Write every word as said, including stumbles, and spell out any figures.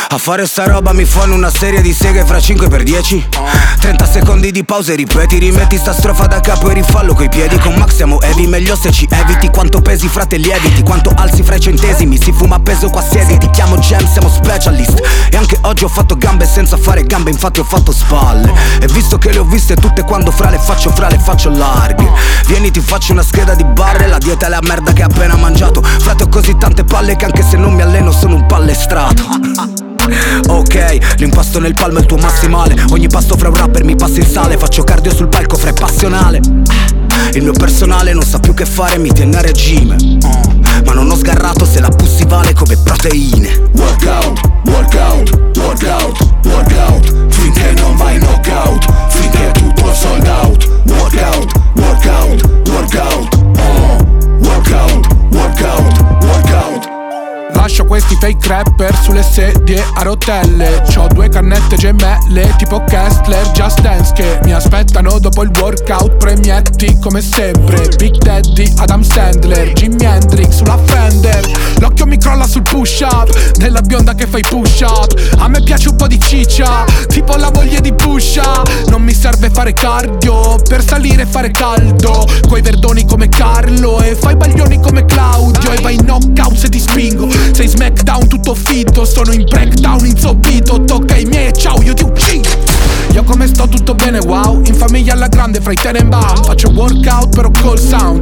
A fare sta roba mi fanno una serie di seghe fra cinque per dieci. Trenta secondi di pausa e ripeti, rimetti sta strofa da capo e rifallo coi piedi. Con Max siamo heavy, meglio se ci eviti. Quanto pesi frate lieviti, quanto alzi fra i centesimi. Si fuma appeso qua siedi, ti chiamo Jam, siamo specialist. E anche oggi ho fatto gambe senza fare gambe, infatti ho fatto spalle. E visto che le ho viste tutte, quando fra le faccio, fra le faccio larghe. Vieni ti faccio una scheda di barre, la dieta è la merda che hai appena mangiato. Frate ho così tante palle che anche se non mi alleno sono un pallestrato. Ok, l'impasto nel palmo è il tuo massimale. Ogni pasto fra un rapper mi passa il sale. Faccio cardio sul palco fra è passionale. Il mio personale non sa più che fare, mi tiene a regime. uh, Ma non ho sgarrato se la pussy vale come proteine. Workout, workout, workout, workout, finché non vai knockout, finché tutto è sold out. Workout, workout, workout, uh, workout, workout, workout. Lascio questi fake rapper sulle sedie a rotelle. C'ho due cannette gemelle tipo Kessler, Just Dance, che mi aspettano dopo il workout. Premietti come sempre, Big Daddy, Adam Sandler, Jimi Hendrix sulla Fender. L'occhio mi crolla sul push up della bionda che fai push up. A me piace un po' di ciccia, tipo la voglia di pusha. Non mi serve fare cardio per salire e fare caldo. Coi verdoni come Carlo e fai baglioni come Claudio. E vai in knockout se ti spingo. Sei smackdown tutto finto, sono in breakdown inzoppito. Tocca ai miei e ciao, io ti uccido. Io come sto tutto bene, wow. In famiglia alla grande fra i Tenenbaum. Faccio workout però col sound.